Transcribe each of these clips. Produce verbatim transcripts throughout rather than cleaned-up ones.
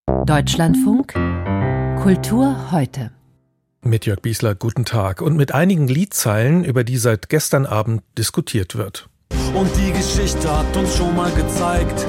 Deutschlandfunk Kultur heute. Mit Jörg Biesler, guten Tag. Und mit einigen Liedzeilen, über die seit gestern Abend diskutiert wird. Und die Geschichte hat uns schon mal gezeigt,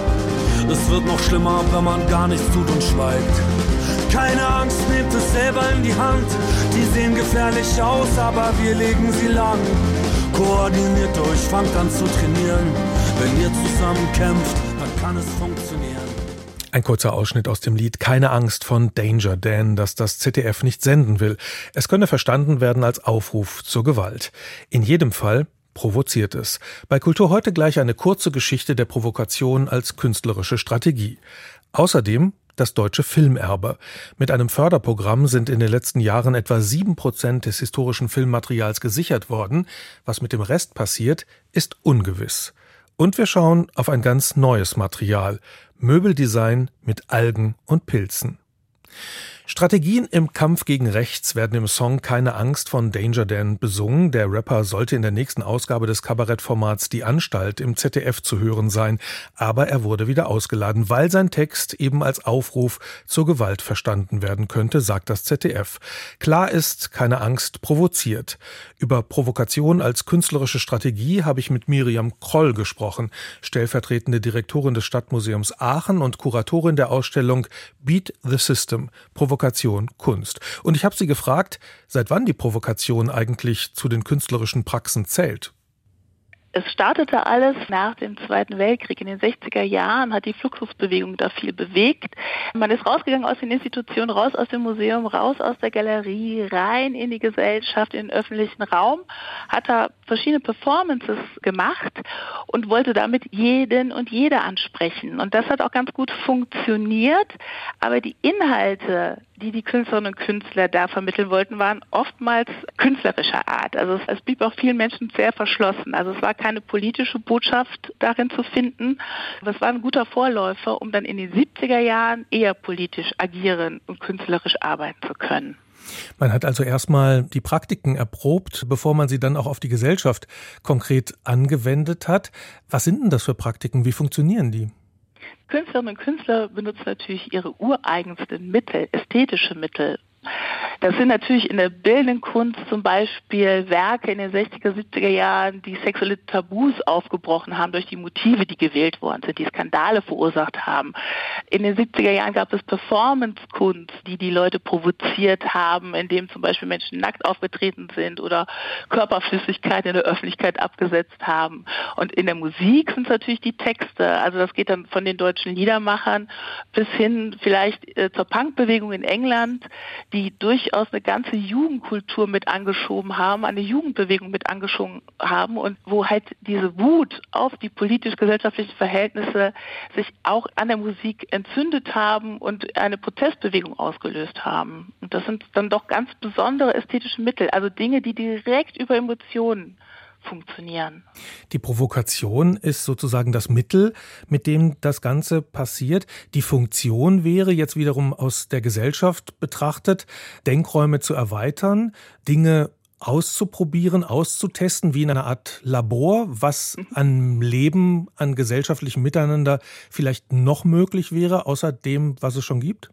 es wird noch schlimmer, wenn man gar nichts tut und schweigt. Keine Angst, nehmt es selber in die Hand. Die sehen gefährlich aus, aber wir legen sie lang. Koordiniert euch, fangt an zu trainieren. Wenn ihr zusammen kämpft, dann kann es funktionieren. Ein kurzer Ausschnitt aus dem Lied Keine Angst von Danger Dan, das das Z D F nicht senden will. Es könne verstanden werden als Aufruf zur Gewalt. In jedem Fall provoziert es. Bei Kultur heute gleich eine kurze Geschichte der Provokation als künstlerische Strategie. Außerdem das deutsche Filmerbe. Mit einem Förderprogramm sind in den letzten Jahren etwa sieben Prozent des historischen Filmmaterials gesichert worden. Was mit dem Rest passiert, ist ungewiss. Und wir schauen auf ein ganz neues Material. Möbeldesign mit Algen und Pilzen. Strategien im Kampf gegen Rechts werden im Song Keine Angst von Danger Dan besungen. Der Rapper sollte in der nächsten Ausgabe des Kabarettformats Die Anstalt im Z D F zu hören sein. Aber er wurde wieder ausgeladen, weil sein Text eben als Aufruf zur Gewalt verstanden werden könnte, sagt das Z D F. Klar ist, Keine Angst provoziert. Über Provokation als künstlerische Strategie habe ich mit Miriam Kroll gesprochen, stellvertretende Direktorin des Stadtmuseums Aachen und Kuratorin der Ausstellung Beat the System, Provokation Kunst. Und ich habe sie gefragt, seit wann die Provokation eigentlich zu den künstlerischen Praxen zählt. Es startete alles nach dem Zweiten Weltkrieg. In den sechziger Jahren hat die Fluxusbewegung da viel bewegt. Man ist rausgegangen aus den Institutionen, raus aus dem Museum, raus aus der Galerie, rein in die Gesellschaft, in den öffentlichen Raum, hat da verschiedene Performances gemacht und wollte damit jeden und jede ansprechen. Und das hat auch ganz gut funktioniert, aber die Inhalte, die die Künstlerinnen und Künstler da vermitteln wollten, waren oftmals künstlerischer Art. Also es, es blieb auch vielen Menschen sehr verschlossen. Also es war keine politische Botschaft darin zu finden. Aber es war ein guter Vorläufer, um dann in den siebziger Jahren eher politisch agieren und künstlerisch arbeiten zu können. Man hat also erstmal die Praktiken erprobt, bevor man sie dann auch auf die Gesellschaft konkret angewendet hat. Was sind denn das für Praktiken? Wie funktionieren die? Künstlerinnen und Künstler benutzen natürlich ihre ureigensten Mittel, ästhetische Mittel. Das sind natürlich in der bildenden Kunst zum Beispiel Werke in den sechziger, siebziger Jahren, die sexuelle Tabus aufgebrochen haben durch die Motive, die gewählt worden sind, die Skandale verursacht haben. In den siebziger Jahren gab es Performance-Kunst, die die Leute provoziert haben, indem zum Beispiel Menschen nackt aufgetreten sind oder Körperflüssigkeit in der Öffentlichkeit abgesetzt haben. Und in der Musik sind es natürlich die Texte. Also das geht dann von den deutschen Liedermachern bis hin vielleicht äh, zur Punkbewegung in England, die durchaus eine ganze Jugendkultur mit angeschoben haben, eine Jugendbewegung mit angeschoben haben und wo halt diese Wut auf die politisch-gesellschaftlichen Verhältnisse sich auch an der Musik entzündet haben und eine Protestbewegung ausgelöst haben. Und das sind dann doch ganz besondere ästhetische Mittel, also Dinge, die direkt über Emotionen funktionieren. Die Provokation ist sozusagen das Mittel, mit dem das Ganze passiert. Die Funktion wäre jetzt wiederum aus der Gesellschaft betrachtet, Denkräume zu erweitern, Dinge auszuprobieren, auszutesten, wie in einer Art Labor, was an Leben, an gesellschaftlichem Miteinander vielleicht noch möglich wäre, außer dem, was es schon gibt?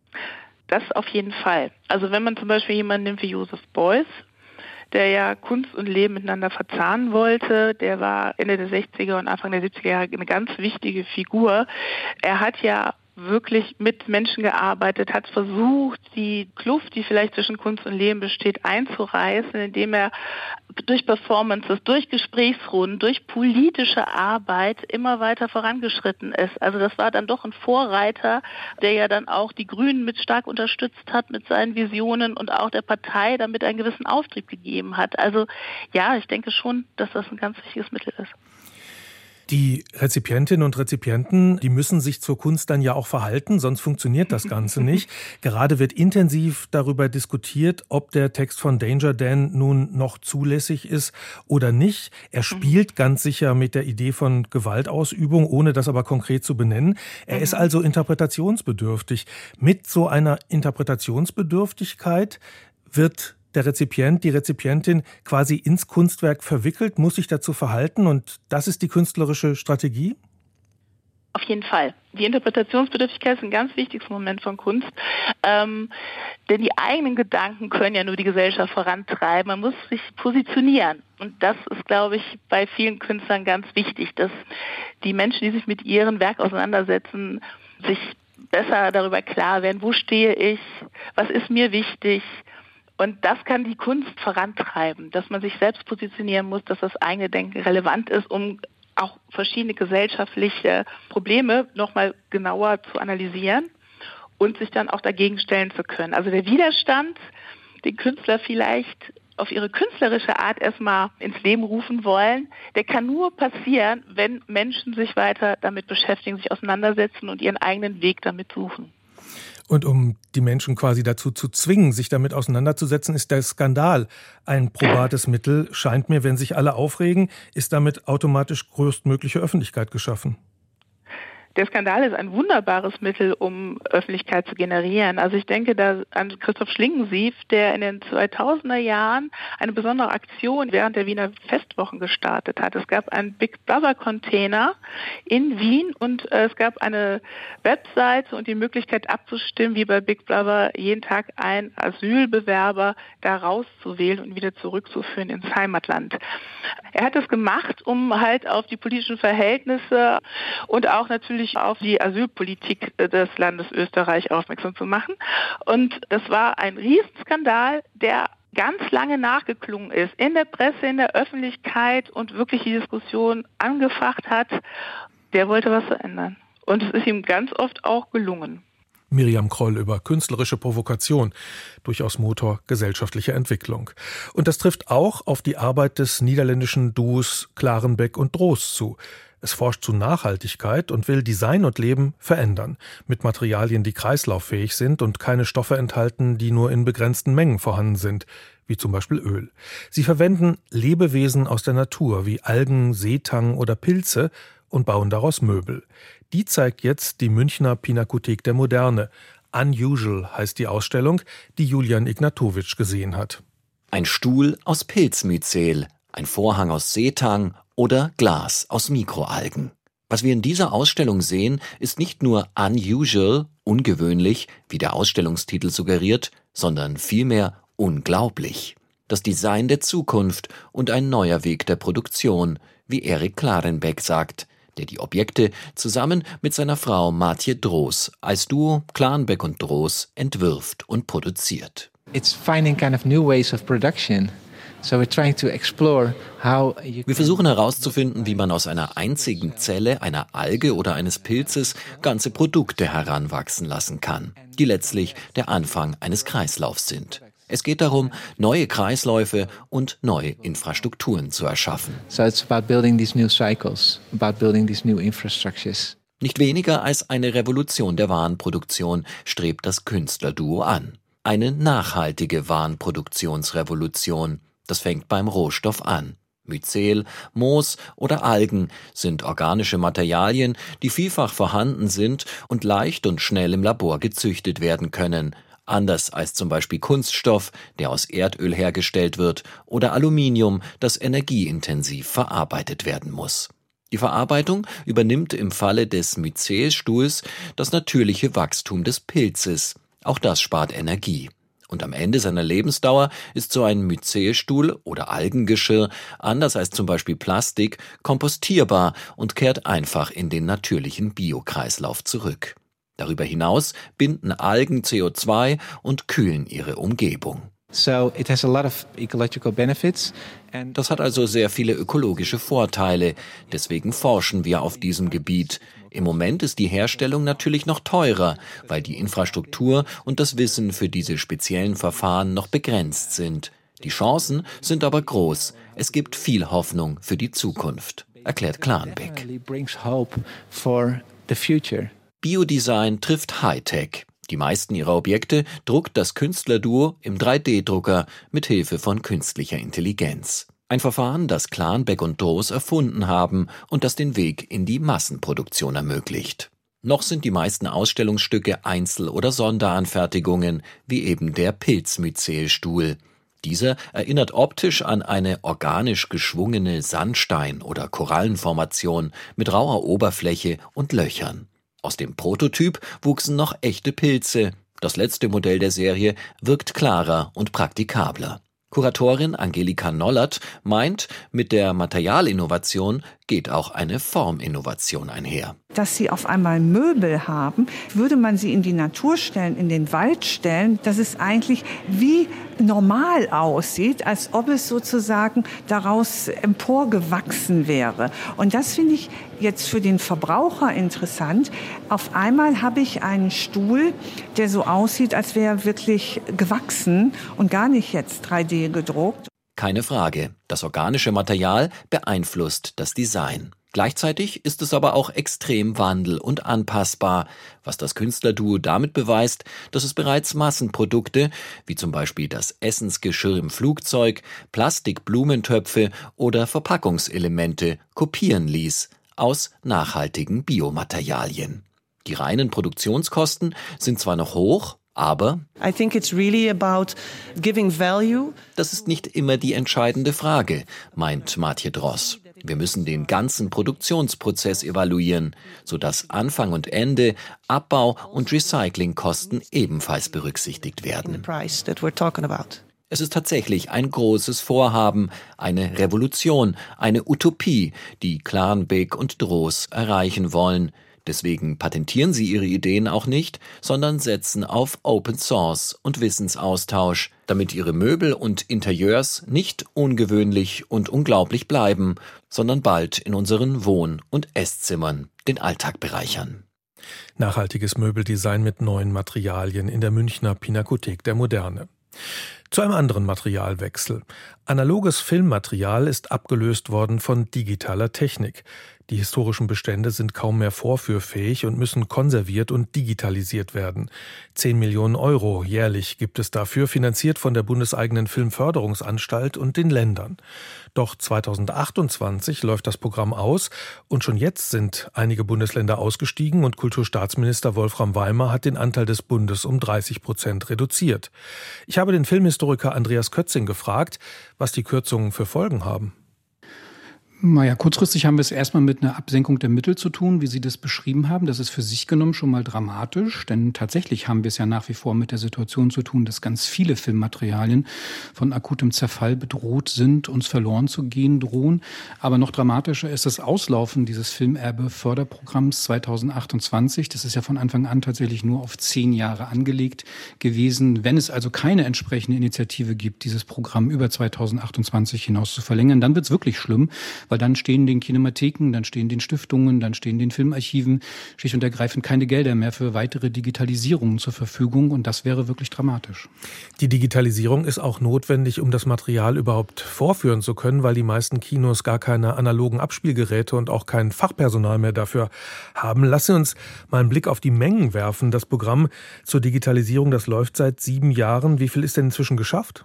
Das auf jeden Fall. Also wenn man zum Beispiel jemanden nimmt wie Joseph Beuys, der ja Kunst und Leben miteinander verzahnen wollte. Der war Ende der sechziger und Anfang der siebziger Jahre eine ganz wichtige Figur. Er hat ja wirklich mit Menschen gearbeitet, hat versucht, die Kluft, die vielleicht zwischen Kunst und Leben besteht, einzureißen, indem er durch Performances, durch Gesprächsrunden, durch politische Arbeit immer weiter vorangeschritten ist. Also das war dann doch ein Vorreiter, der ja dann auch die Grünen mit stark unterstützt hat mit seinen Visionen und auch der Partei damit einen gewissen Auftrieb gegeben hat. Also ja, ich denke schon, dass das ein ganz wichtiges Mittel ist. Die Rezipientinnen und Rezipienten, die müssen sich zur Kunst dann ja auch verhalten, sonst funktioniert das Ganze nicht. Gerade wird intensiv darüber diskutiert, ob der Text von Danger Dan nun noch zulässig ist oder nicht. Er spielt ganz sicher mit der Idee von Gewaltausübung, ohne das aber konkret zu benennen. Er ist also interpretationsbedürftig. Mit so einer Interpretationsbedürftigkeit wird der Rezipient, die Rezipientin quasi ins Kunstwerk verwickelt, muss sich dazu verhalten und das ist die künstlerische Strategie? Auf jeden Fall. Die Interpretationsbedürftigkeit ist ein ganz wichtiges Moment von Kunst, ähm, denn die eigenen Gedanken können ja nur die Gesellschaft vorantreiben. Man muss sich positionieren und das ist, glaube ich, bei vielen Künstlern ganz wichtig, dass die Menschen, die sich mit ihrem Werk auseinandersetzen, sich besser darüber klar werden, wo stehe ich, was ist mir wichtig. Und das kann die Kunst vorantreiben, dass man sich selbst positionieren muss, dass das eigene Denken relevant ist, um auch verschiedene gesellschaftliche Probleme nochmal genauer zu analysieren und sich dann auch dagegen stellen zu können. Also der Widerstand, den Künstler vielleicht auf ihre künstlerische Art erstmal ins Leben rufen wollen, der kann nur passieren, wenn Menschen sich weiter damit beschäftigen, sich auseinandersetzen und ihren eigenen Weg damit suchen. Und um die Menschen quasi dazu zu zwingen, sich damit auseinanderzusetzen, ist der Skandal ein probates Mittel. Scheint mir, wenn sich alle aufregen, ist damit automatisch größtmögliche Öffentlichkeit geschaffen. Der Skandal ist ein wunderbares Mittel, um Öffentlichkeit zu generieren. Also ich denke da an Christoph Schlingensief, der in den zweitausender Jahren eine besondere Aktion während der Wiener Festwochen gestartet hat. Es gab einen Big Brother Container in Wien und äh, es gab eine Webseite und die Möglichkeit abzustimmen, wie bei Big Brother jeden Tag ein Asylbewerber da rauszuwählen und wieder zurückzuführen ins Heimatland. Er hat das gemacht, um halt auf die politischen Verhältnisse und auch natürlich auf die Asylpolitik des Landes Österreich aufmerksam zu machen. Und das war ein Riesenskandal, der ganz lange nachgeklungen ist, in der Presse, in der Öffentlichkeit und wirklich die Diskussion angefacht hat. Der wollte was verändern. Und es ist ihm ganz oft auch gelungen. Miriam Kroll über künstlerische Provokation, durchaus Motor gesellschaftlicher Entwicklung. Und das trifft auch auf die Arbeit des niederländischen Duos Klarenbeck und Droos zu. Es forscht zu Nachhaltigkeit und will Design und Leben verändern, mit Materialien, die kreislauffähig sind und keine Stoffe enthalten, die nur in begrenzten Mengen vorhanden sind, wie zum Beispiel Öl. Sie verwenden Lebewesen aus der Natur, wie Algen, Seetang oder Pilze, und bauen daraus Möbel. Die zeigt jetzt die Münchner Pinakothek der Moderne. Unusual heißt die Ausstellung, die Julian Ignatowitsch gesehen hat. Ein Stuhl aus Pilzmyzel, ein Vorhang aus Seetang oder Glas aus Mikroalgen. Was wir in dieser Ausstellung sehen, ist nicht nur unusual, ungewöhnlich, wie der Ausstellungstitel suggeriert, sondern vielmehr unglaublich. Das Design der Zukunft und ein neuer Weg der Produktion, wie Erik Klarenbeck sagt, der die Objekte zusammen mit seiner Frau Maartje Droos als Duo Klarenbeck und Droos entwirft und produziert. It's finding kind of new ways of production. So we're trying to explore how you Wir versuchen herauszufinden, wie man aus einer einzigen Zelle, einer Alge oder eines Pilzes ganze Produkte heranwachsen lassen kann, die letztlich der Anfang eines Kreislaufs sind. Es geht darum, neue Kreisläufe und neue Infrastrukturen zu erschaffen. So it's about building these new cycles, about building these new infrastructures. Nicht weniger als eine Revolution der Warenproduktion strebt das Künstlerduo an. Eine nachhaltige Warenproduktionsrevolution. Das fängt beim Rohstoff an. Myzel, Moos oder Algen sind organische Materialien, die vielfach vorhanden sind und leicht und schnell im Labor gezüchtet werden können. Anders als zum Beispiel Kunststoff, der aus Erdöl hergestellt wird, oder Aluminium, das energieintensiv verarbeitet werden muss. Die Verarbeitung übernimmt im Falle des Myzelstuhls das natürliche Wachstum des Pilzes. Auch das spart Energie. Und am Ende seiner Lebensdauer ist so ein Myzelstuhl oder Algengeschirr, anders als zum Beispiel Plastik, kompostierbar und kehrt einfach in den natürlichen Biokreislauf zurück. Darüber hinaus binden Algen C O zwei und kühlen ihre Umgebung. So it has a lot of ecological benefits. And das hat also sehr viele ökologische Vorteile. Deswegen forschen wir auf diesem Gebiet. Im Moment ist die Herstellung natürlich noch teurer, weil die Infrastruktur und das Wissen für diese speziellen Verfahren noch begrenzt sind. Die Chancen sind aber groß. Es gibt viel Hoffnung für die Zukunft, erklärt Klarenbeck. Biodesign trifft Hightech. Die meisten ihrer Objekte druckt das Künstlerduo im drei D Drucker mit Hilfe von künstlicher Intelligenz. Ein Verfahren, das Klarenbeck und Droos erfunden haben und das den Weg in die Massenproduktion ermöglicht. Noch sind die meisten Ausstellungsstücke Einzel- oder Sonderanfertigungen, wie eben der Pilzmyzelstuhl. Dieser erinnert optisch an eine organisch geschwungene Sandstein- oder Korallenformation mit rauer Oberfläche und Löchern. Aus dem Prototyp wuchsen noch echte Pilze. Das letzte Modell der Serie wirkt klarer und praktikabler. Kuratorin Angelika Nollert meint, mit der Materialinnovation geht auch eine Forminnovation einher. Dass Sie auf einmal Möbel haben, würde man sie in die Natur stellen, in den Wald stellen, dass es eigentlich wie normal aussieht, als ob es sozusagen daraus emporgewachsen wäre. Und das finde ich jetzt für den Verbraucher interessant. Auf einmal habe ich einen Stuhl, der so aussieht, als wäre er wirklich gewachsen und gar nicht jetzt drei D gedruckt. Keine Frage, das organische Material beeinflusst das Design. Gleichzeitig ist es aber auch extrem wandel- und anpassbar, was das Künstlerduo damit beweist, dass es bereits Massenprodukte, wie zum Beispiel das Essensgeschirr im Flugzeug, Plastikblumentöpfe oder Verpackungselemente kopieren ließ aus nachhaltigen Biomaterialien. Die reinen Produktionskosten sind zwar noch hoch, aber I think it's really about giving value. Das ist nicht immer die entscheidende Frage, meint Maartje Dross. Wir müssen den ganzen Produktionsprozess evaluieren, sodass Anfang und Ende, Abbau und Recyclingkosten ebenfalls berücksichtigt werden. Es ist tatsächlich ein großes Vorhaben, eine Revolution, eine Utopie, die Klarenbeek und Dross erreichen wollen. Deswegen patentieren sie ihre Ideen auch nicht, sondern setzen auf Open Source und Wissensaustausch, damit ihre Möbel und Interieurs nicht ungewöhnlich und unglaublich bleiben, sondern bald in unseren Wohn- und Esszimmern den Alltag bereichern. Nachhaltiges Möbeldesign mit neuen Materialien in der Münchner Pinakothek der Moderne. Zu einem anderen Materialwechsel. Analoges Filmmaterial ist abgelöst worden von digitaler Technik. Die historischen Bestände sind kaum mehr vorführfähig und müssen konserviert und digitalisiert werden. Zehn Millionen Euro jährlich gibt es dafür, finanziert von der bundeseigenen Filmförderungsanstalt und den Ländern. Doch zweitausendachtundzwanzig läuft das Programm aus und schon jetzt sind einige Bundesländer ausgestiegen und Kulturstaatsminister Wolfram Weimar hat den Anteil des Bundes um dreißig Prozent reduziert. Ich habe den Filmhistoriker Andreas Kötzing gefragt, was die Kürzungen für Folgen haben. Naja, kurzfristig haben wir es erstmal mit einer Absenkung der Mittel zu tun, wie Sie das beschrieben haben. Das ist für sich genommen schon mal dramatisch, denn tatsächlich haben wir es ja nach wie vor mit der Situation zu tun, dass ganz viele Filmmaterialien von akutem Zerfall bedroht sind, uns verloren zu gehen drohen. Aber noch dramatischer ist das Auslaufen dieses Filmerbe-Förderprogramms zweitausendachtundzwanzig. Das ist ja von Anfang an tatsächlich nur auf zehn Jahre angelegt gewesen. Wenn es also keine entsprechende Initiative gibt, dieses Programm über zweitausendachtundzwanzig hinaus zu verlängern, dann wird es wirklich schlimm. Weil dann stehen den Kinematheken, dann stehen den Stiftungen, dann stehen den Filmarchiven schlicht und ergreifend keine Gelder mehr für weitere Digitalisierungen zur Verfügung. Und das wäre wirklich dramatisch. Die Digitalisierung ist auch notwendig, um das Material überhaupt vorführen zu können, weil die meisten Kinos gar keine analogen Abspielgeräte und auch kein Fachpersonal mehr dafür haben. Lassen Sie uns mal einen Blick auf die Mengen werfen. Das Programm zur Digitalisierung, das läuft seit sieben Jahren. Wie viel ist denn inzwischen geschafft?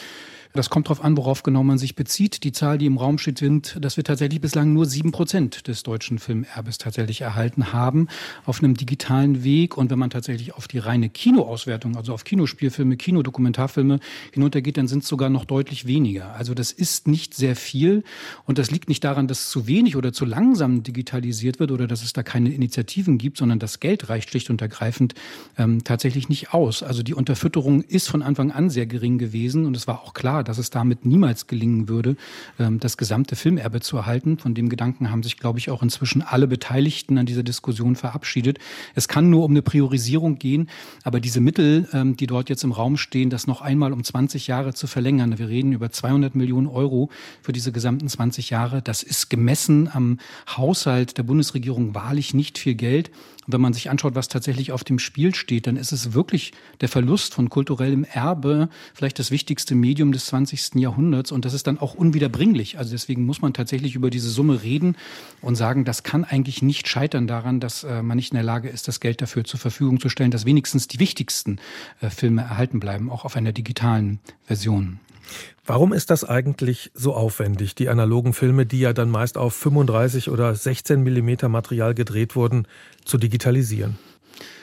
Das kommt darauf an, worauf genau man sich bezieht. Die Zahl, die im Raum steht, sind, dass wir tatsächlich bislang nur sieben Prozent des deutschen Filmerbes tatsächlich erhalten haben auf einem digitalen Weg. Und wenn man tatsächlich auf die reine Kinoauswertung, also auf Kinospielfilme, Kinodokumentarfilme hinuntergeht, dann sind es sogar noch deutlich weniger. Also das ist nicht sehr viel. Und das liegt nicht daran, dass zu wenig oder zu langsam digitalisiert wird oder dass es da keine Initiativen gibt, sondern das Geld reicht schlicht und ergreifend ähm, tatsächlich nicht aus. Also die Unterfütterung ist von Anfang an sehr gering gewesen. Und es war auch klar, dass es damit niemals gelingen würde, das gesamte Filmerbe zu erhalten. Von dem Gedanken haben sich, glaube ich, auch inzwischen alle Beteiligten an dieser Diskussion verabschiedet. Es kann nur um eine Priorisierung gehen, aber diese Mittel, die dort jetzt im Raum stehen, das noch einmal um zwanzig Jahre zu verlängern, wir reden über zweihundert Millionen Euro für diese gesamten zwanzig Jahre, das ist gemessen am Haushalt der Bundesregierung wahrlich nicht viel Geld. Und wenn man sich anschaut, was tatsächlich auf dem Spiel steht, dann ist es wirklich der Verlust von kulturellem Erbe, vielleicht das wichtigste Medium des zwanzigsten Jahrhunderts. Und das ist dann auch unwiederbringlich. Also deswegen muss man tatsächlich über diese Summe reden und sagen, das kann eigentlich nicht scheitern daran, dass äh, man nicht in der Lage ist, das Geld dafür zur Verfügung zu stellen, dass wenigstens die wichtigsten äh, Filme erhalten bleiben, auch auf einer digitalen Version. Warum ist das eigentlich so aufwendig, die analogen Filme, die ja dann meist auf fünfunddreißig oder sechzehn Millimeter Material gedreht wurden, zu digitalisieren?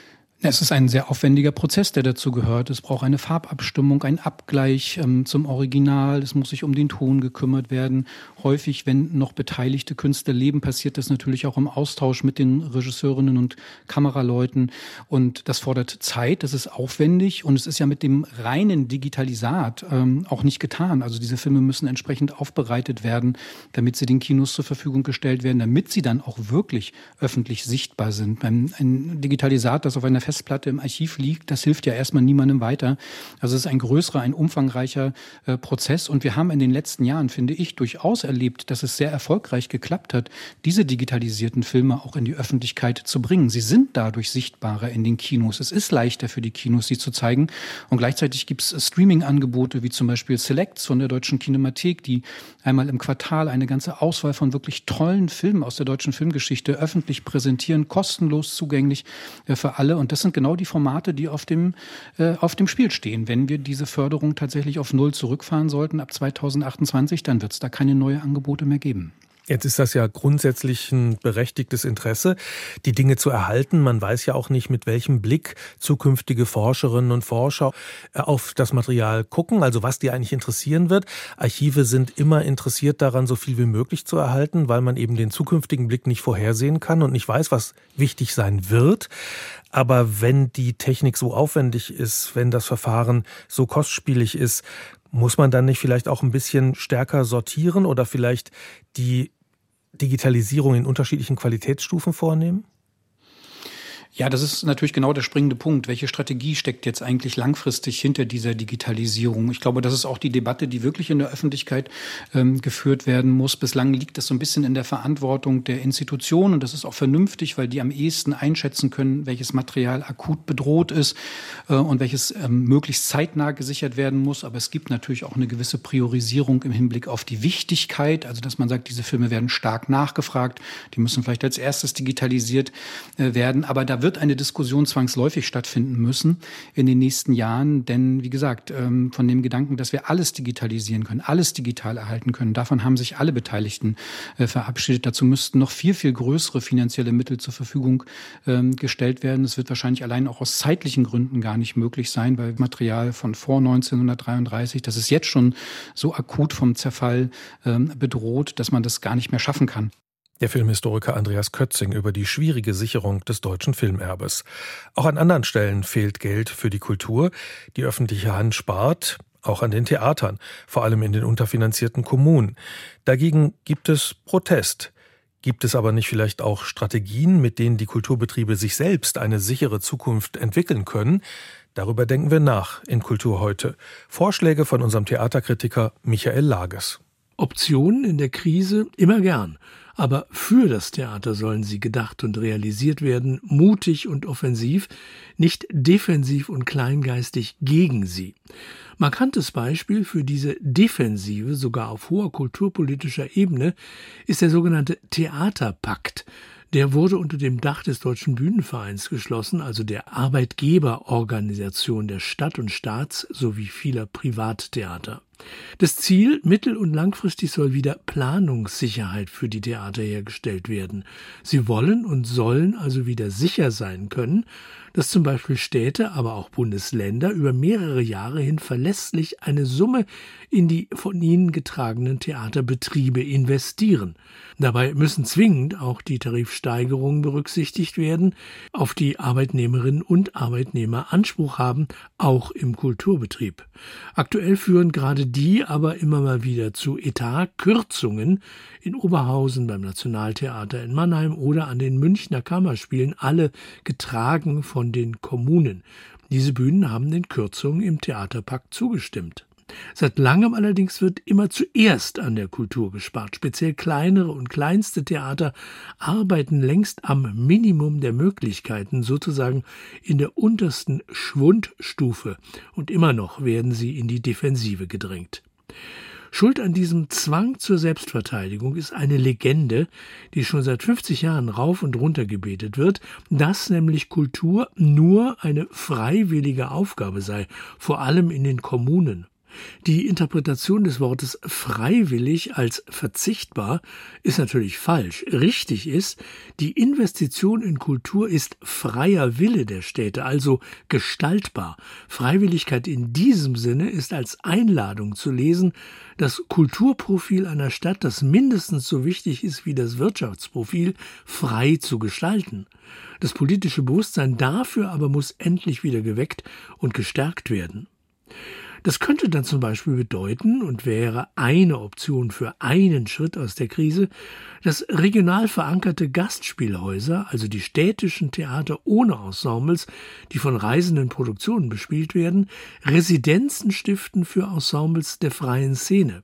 Es ist ein sehr aufwendiger Prozess, der dazu gehört. Es braucht eine Farbabstimmung, einen Abgleich ähm, zum Original. Es muss sich um den Ton gekümmert werden. Häufig, wenn noch beteiligte Künstler leben, passiert das natürlich auch im Austausch mit den Regisseurinnen und Kameraleuten. Und das fordert Zeit, das ist aufwendig. Und es ist ja mit dem reinen Digitalisat ähm, auch nicht getan. Also diese Filme müssen entsprechend aufbereitet werden, damit sie den Kinos zur Verfügung gestellt werden, damit sie dann auch wirklich öffentlich sichtbar sind. Ein, ein Digitalisat, das auf einer Festplatte im Archiv liegt, das hilft ja erstmal niemandem weiter. Also es ist ein größerer, ein umfangreicher äh, Prozess. Und wir haben in den letzten Jahren, finde ich, durchaus erlebt, dass es sehr erfolgreich geklappt hat, diese digitalisierten Filme auch in die Öffentlichkeit zu bringen. Sie sind dadurch sichtbarer in den Kinos. Es ist leichter für die Kinos, sie zu zeigen. Und gleichzeitig gibt es Streaming-Angebote, wie zum Beispiel Selects von der Deutschen Kinemathek, die einmal im Quartal eine ganze Auswahl von wirklich tollen Filmen aus der deutschen Filmgeschichte öffentlich präsentieren, kostenlos zugänglich äh, für alle. Und das sind genau die Formate, die auf dem, äh, auf dem Spiel stehen. Wenn wir diese Förderung tatsächlich auf Null zurückfahren sollten ab zweitausendachtundzwanzig, dann wird es da keine neuen Angebote mehr geben. Jetzt ist das ja grundsätzlich ein berechtigtes Interesse, die Dinge zu erhalten. Man weiß ja auch nicht, mit welchem Blick zukünftige Forscherinnen und Forscher auf das Material gucken, also was die eigentlich interessieren wird. Archive sind immer interessiert daran, so viel wie möglich zu erhalten, weil man eben den zukünftigen Blick nicht vorhersehen kann und nicht weiß, was wichtig sein wird. Aber wenn die Technik so aufwendig ist, wenn das Verfahren so kostspielig ist, muss man dann nicht vielleicht auch ein bisschen stärker sortieren oder vielleicht die Digitalisierung in unterschiedlichen Qualitätsstufen vornehmen? Ja, das ist natürlich genau der springende Punkt. Welche Strategie steckt jetzt eigentlich langfristig hinter dieser Digitalisierung? Ich glaube, das ist auch die Debatte, die wirklich in der Öffentlichkeit ähm, geführt werden muss. Bislang liegt das so ein bisschen in der Verantwortung der Institutionen und das ist auch vernünftig, weil die am ehesten einschätzen können, welches Material akut bedroht ist äh, und welches ähm, möglichst zeitnah gesichert werden muss. Aber es gibt natürlich auch eine gewisse Priorisierung im Hinblick auf die Wichtigkeit, also dass man sagt, diese Filme werden stark nachgefragt, die müssen vielleicht als erstes digitalisiert äh, werden, aber da wird eine Diskussion zwangsläufig stattfinden müssen in den nächsten Jahren. Denn wie gesagt, von dem Gedanken, dass wir alles digitalisieren können, alles digital erhalten können, davon haben sich alle Beteiligten verabschiedet. Dazu müssten noch viel, viel größere finanzielle Mittel zur Verfügung gestellt werden. Es wird wahrscheinlich allein auch aus zeitlichen Gründen gar nicht möglich sein, weil Material von vor neunzehnhundertdreiunddreißig, das ist jetzt schon so akut vom Zerfall bedroht, dass man das gar nicht mehr schaffen kann. Der Filmhistoriker Andreas Kötzing über die schwierige Sicherung des deutschen Filmerbes. Auch an anderen Stellen fehlt Geld für die Kultur. Die öffentliche Hand spart, auch an den Theatern, vor allem in den unterfinanzierten Kommunen. Dagegen gibt es Protest. Gibt es aber nicht vielleicht auch Strategien, mit denen die Kulturbetriebe sich selbst eine sichere Zukunft entwickeln können? Darüber denken wir nach in Kultur heute. Vorschläge von unserem Theaterkritiker Michael Lages. Optionen in der Krise immer gern. Aber für das Theater sollen sie gedacht und realisiert werden, mutig und offensiv, nicht defensiv und kleingeistig gegen sie. Markantes Beispiel für diese Defensive, sogar auf hoher kulturpolitischer Ebene, ist der sogenannte Theaterpakt. Der wurde unter dem Dach des Deutschen Bühnenvereins geschlossen, also der Arbeitgeberorganisation der Stadt und Staats sowie vieler Privattheater. Das Ziel, mittel- und langfristig soll wieder Planungssicherheit für die Theater hergestellt werden. Sie wollen und sollen also wieder sicher sein können, dass zum Beispiel Städte, aber auch Bundesländer über mehrere Jahre hin verlässlich eine Summe in die von ihnen getragenen Theaterbetriebe investieren. Dabei müssen zwingend auch die Tarifsteigerungen berücksichtigt werden, auf die Arbeitnehmerinnen und Arbeitnehmer Anspruch haben, auch im Kulturbetrieb. Aktuell führen gerade die aber immer mal wieder zu Etatkürzungen in Oberhausen, beim Nationaltheater in Mannheim oder an den Münchner Kammerspielen, alle getragen von den Kommunen. Diese Bühnen haben den Kürzungen im Theaterpakt zugestimmt. Seit langem allerdings wird immer zuerst an der Kultur gespart. Speziell kleinere und kleinste Theater arbeiten längst am Minimum der Möglichkeiten, sozusagen in der untersten Schwundstufe. Und immer noch werden sie in die Defensive gedrängt. Schuld an diesem Zwang zur Selbstverteidigung ist eine Legende, die schon seit fünfzig Jahren rauf und runter gebetet wird, dass nämlich Kultur nur eine freiwillige Aufgabe sei, vor allem in den Kommunen. Die Interpretation des Wortes freiwillig als verzichtbar ist natürlich falsch. Richtig ist, die Investition in Kultur ist freier Wille der Städte, also gestaltbar. Freiwilligkeit in diesem Sinne ist als Einladung zu lesen, das Kulturprofil einer Stadt, das mindestens so wichtig ist wie das Wirtschaftsprofil, frei zu gestalten. Das politische Bewusstsein dafür aber muss endlich wieder geweckt und gestärkt werden. Das könnte dann zum Beispiel bedeuten und wäre eine Option für einen Schritt aus der Krise, dass regional verankerte Gastspielhäuser, also die städtischen Theater ohne Ensembles, die von reisenden Produktionen bespielt werden, Residenzen stiften für Ensembles der freien Szene.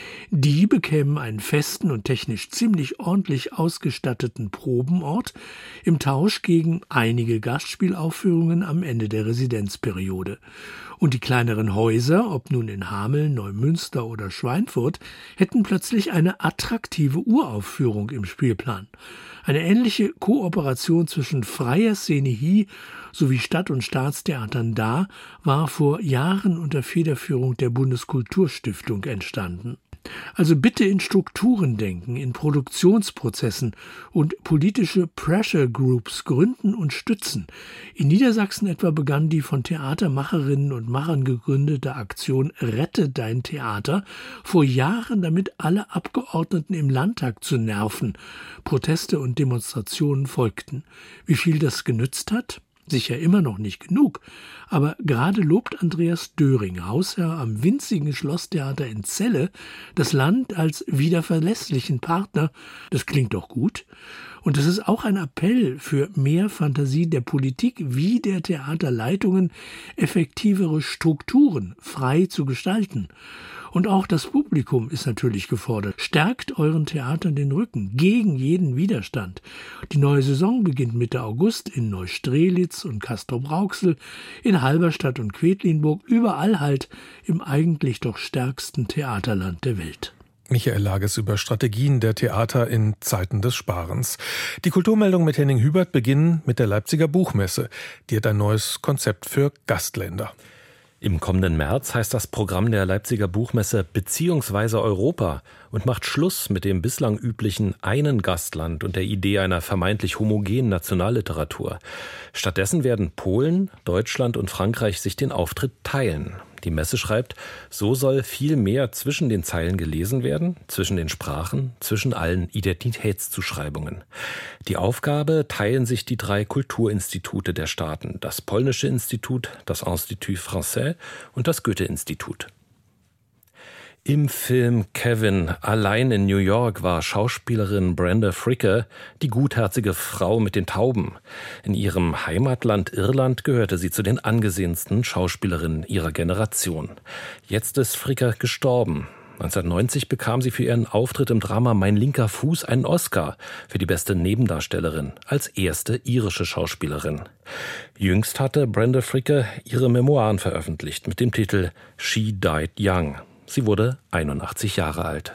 Die bekämen einen festen und technisch ziemlich ordentlich ausgestatteten Probenort im Tausch gegen einige Gastspielaufführungen am Ende der Residenzperiode. Und die kleineren Häuser, ob nun in Hameln, Neumünster oder Schweinfurt, hätten plötzlich eine attraktive Uraufführung im Spielplan. Eine ähnliche Kooperation zwischen freier Szene hier sowie Stadt- und Staatstheatern da war vor Jahren unter Federführung der Bundeskulturstiftung entstanden. Also bitte in Strukturen denken, in Produktionsprozessen und politische Pressure Groups gründen und stützen. In Niedersachsen etwa begann die von Theatermacherinnen und Machern gegründete Aktion Rette dein Theater vor Jahren damit alle Abgeordneten im Landtag zu nerven. Proteste und Demonstrationen folgten. Wie viel das genützt hat? Sicher immer noch nicht genug, aber gerade lobt Andreas Döring, Hausherr am winzigen Schlosstheater in Celle, das Land als wieder verlässlichen Partner. Das klingt doch gut. Und das ist auch ein Appell für mehr Fantasie der Politik wie der Theaterleitungen, effektivere Strukturen frei zu gestalten. Und auch das Publikum ist natürlich gefordert. Stärkt euren Theatern den Rücken gegen jeden Widerstand. Die neue Saison beginnt Mitte August in Neustrelitz und Castrop-Rauxel, in Halberstadt und Quedlinburg, überall halt im eigentlich doch stärksten Theaterland der Welt. Michael Lages über Strategien der Theater in Zeiten des Sparens. Die Kulturmeldung mit Henning Hubert beginnen mit der Leipziger Buchmesse. Die hat ein neues Konzept für Gastländer. Im kommenden März heißt das Programm der Leipziger Buchmesse beziehungsweise Europa und macht Schluss mit dem bislang üblichen einen Gastland und der Idee einer vermeintlich homogenen Nationalliteratur. Stattdessen werden Polen, Deutschland und Frankreich sich den Auftritt teilen. Die Messe schreibt, so soll viel mehr zwischen den Zeilen gelesen werden, zwischen den Sprachen, zwischen allen Identitätszuschreibungen. Die Aufgabe teilen sich die drei Kulturinstitute der Staaten, das Polnische Institut, das Institut Français und das Goethe-Institut. Im Film Kevin allein in New York war Schauspielerin Brenda Fricker die gutherzige Frau mit den Tauben. In ihrem Heimatland Irland gehörte sie zu den angesehensten Schauspielerinnen ihrer Generation. Jetzt ist Fricker gestorben. neunzehnhundertneunzig bekam sie für ihren Auftritt im Drama Mein linker Fuß einen Oscar für die beste Nebendarstellerin, als erste irische Schauspielerin. Jüngst hatte Brenda Fricker ihre Memoiren veröffentlicht mit dem Titel She Died Young. Sie wurde einundachtzig Jahre alt.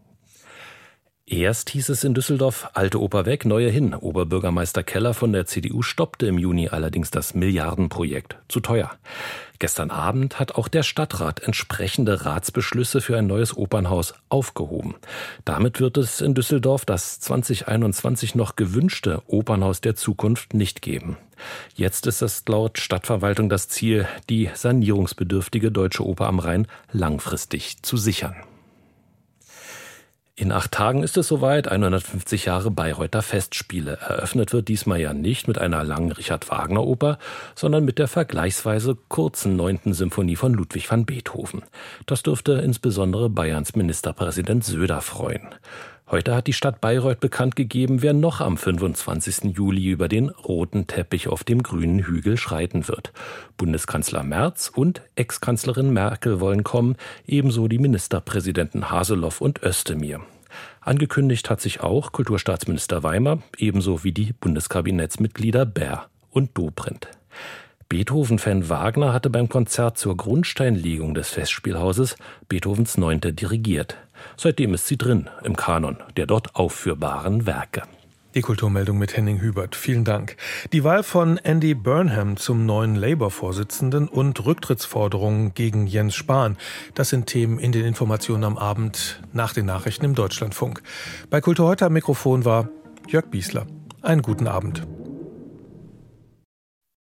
Erst hieß es in Düsseldorf, alte Oper weg, neue hin. Oberbürgermeister Keller von der C D U stoppte im Juni allerdings das Milliardenprojekt. Zu teuer. Gestern Abend hat auch der Stadtrat entsprechende Ratsbeschlüsse für ein neues Opernhaus aufgehoben. Damit wird es in Düsseldorf das zwanzig einundzwanzig noch gewünschte Opernhaus der Zukunft nicht geben. Jetzt ist es laut Stadtverwaltung das Ziel, die sanierungsbedürftige Deutsche Oper am Rhein langfristig zu sichern. In acht Tagen ist es soweit, hundertfünfzig Jahre Bayreuther Festspiele. Eröffnet wird diesmal ja nicht mit einer langen Richard-Wagner-Oper, sondern mit der vergleichsweise kurzen neunten Symphonie von Ludwig van Beethoven. Das dürfte insbesondere Bayerns Ministerpräsident Söder freuen. Heute hat die Stadt Bayreuth bekannt gegeben, wer noch am fünfundzwanzigsten Juli über den roten Teppich auf dem grünen Hügel schreiten wird. Bundeskanzler Merz und Ex-Kanzlerin Merkel wollen kommen, ebenso die Ministerpräsidenten Haseloff und Özdemir. Angekündigt hat sich auch Kulturstaatsminister Weimer, ebenso wie die Bundeskabinettsmitglieder Baer und Dobrindt. Beethoven-Fan Wagner hatte beim Konzert zur Grundsteinlegung des Festspielhauses Beethovens Neunte dirigiert. Seitdem ist sie drin im Kanon der dort aufführbaren Werke. Die Kulturmeldung mit Henning Hubert. Vielen Dank. Die Wahl von Andy Burnham zum neuen Labour-Vorsitzenden und Rücktrittsforderungen gegen Jens Spahn. Das sind Themen in den Informationen am Abend nach den Nachrichten im Deutschlandfunk. Bei Kultur heute am Mikrofon war Jörg Biesler. Einen guten Abend.